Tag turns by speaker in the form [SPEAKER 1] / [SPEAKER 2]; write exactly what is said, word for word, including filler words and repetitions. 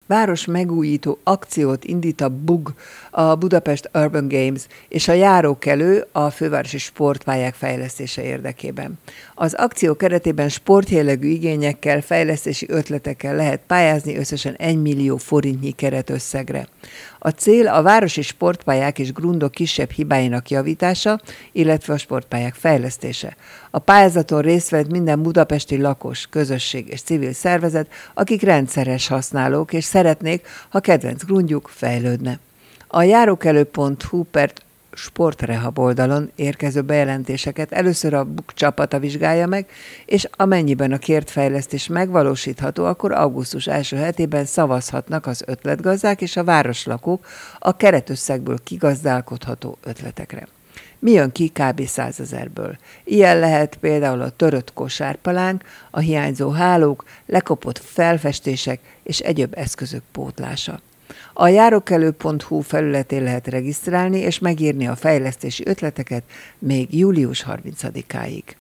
[SPEAKER 1] Város megújító akciót indít a bé u gé, a Budapest Urban Games, és a járókelő a fővárosi sportpályák fejlesztése érdekében. Az akció keretében sportjellegű igényekkel, fejlesztési ötletekkel lehet pályázni összesen egy millió forintnyi keretösszegre. A cél a városi sportpályák és grundok kisebb hibáinak javítása, illetve a sportpályák fejlesztése. A pályázaton részt vett minden budapesti lakos, közösség és civil szervezet, akik rendszeres használók, és szeretnék, ha kedvenc grundjuk fejlődne. A járókelő pont hu per sportrehab oldalon érkező bejelentéseket először a bé u gé csapata vizsgálja meg, és amennyiben a kért fejlesztés megvalósítható, akkor augusztus első hetében szavazhatnak az ötletgazdák és a városlakók a keretösszegből kigazdálkodható ötletekre. Mi jön ki kb. százezerből? Ilyen lehet például a törött kosárpalánk, a hiányzó hálók, lekopott felfestések és egyéb eszközök pótlása. A járókelő pont hu felületén lehet regisztrálni és megírni a fejlesztési ötleteket még július harmincadikáig.